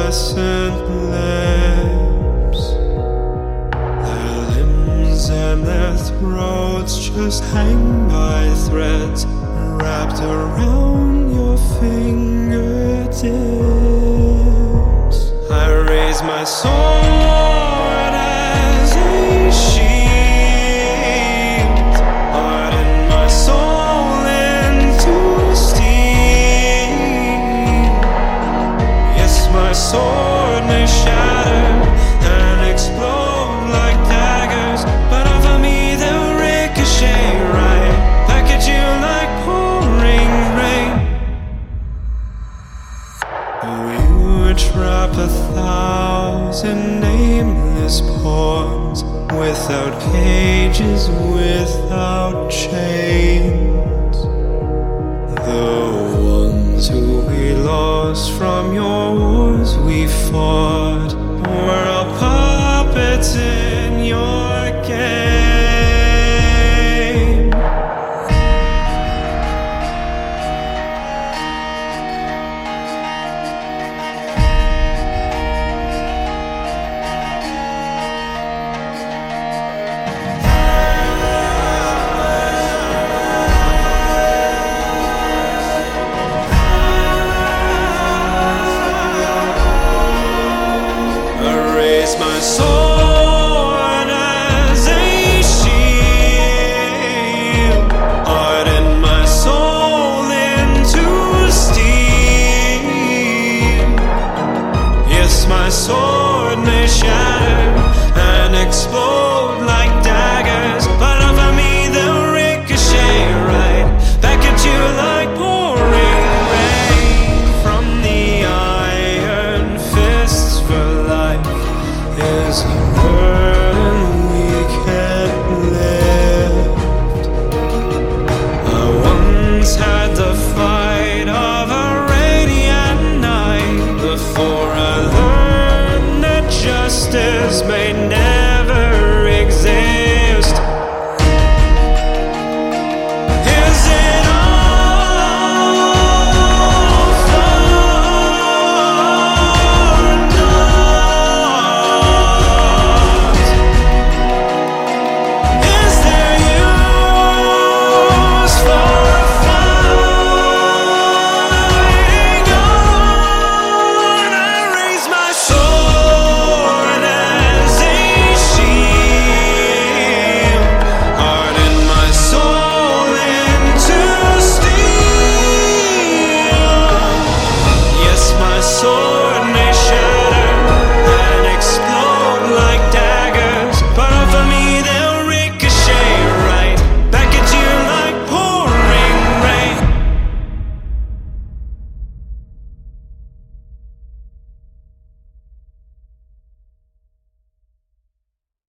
incandescent lamps. Their limbs and their throats just hang by threads wrapped around your fingertips. I raise my sword as a shield, harden my soul into steel. Yes, my sword may shatter and explode like daggers, but offer me they'll ricochet right back at you like pouring rain. Oh, you trap 1,000 nameless pawns, without cages, without chains. The ones who we lost from your wars we fought were all puppets in your game. My sword as a shield, harden my soul into steel. Yes, my sword may shatter and explode like daggers, but offer me they'll ricochet right back at you like pouring rain. From the iron fists for life is a burden we can't lift. I once had the fight of a radiant night before I learned that justice made